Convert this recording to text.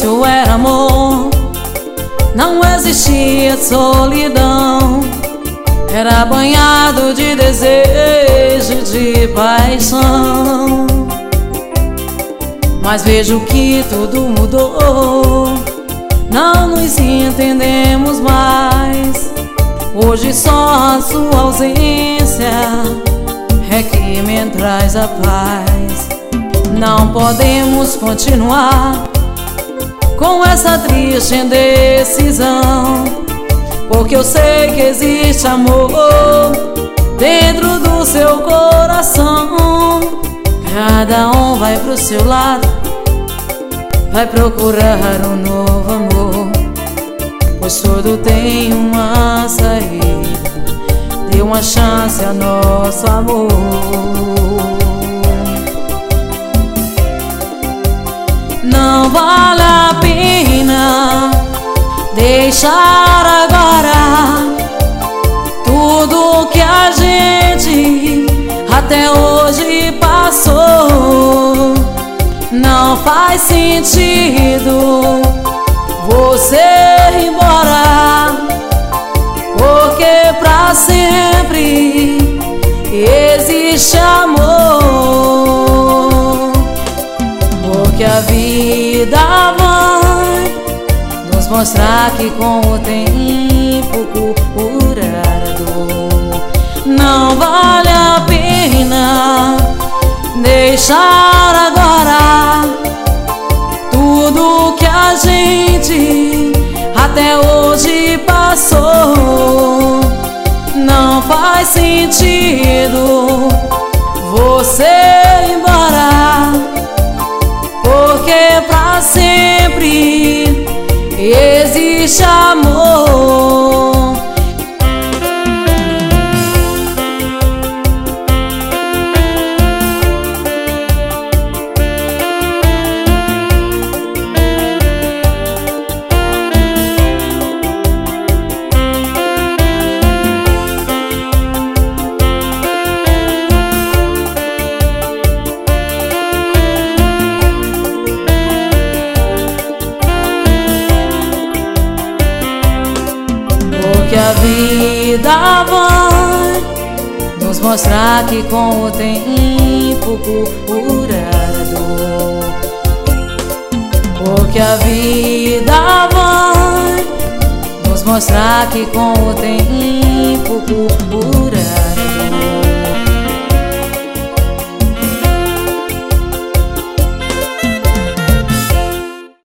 início era amor, não existia solidão. Era banhado de desejo, de paixão. Mas vejo que tudo mudou, não nos entendemos mais. Hoje só a sua ausência é que me traz a paz. Não podemos continuar com essa triste indecisão, porque eu sei que existe amor dentro do seu coração. Cada um vai pro seu lado, vai procurar um novo amor, pois tudo tem uma saída. Dê uma chance a nosso amor. Não vale a pena deixar agora tudo que a gente até hoje passou. Não faz sentido você ir embora, porque pra sempre existe amor. Porque a vida vai nos mostrar que com o tempo curar a dor. Não vale a pena deixar agora tudo que a gente até hoje passou. Não faz sentido você ir embora, porque pra sempre existe amor. Que a vida vai nos mostrar que com o tempo curar a dor. Porque a vida vai nos mostrar que com o tempo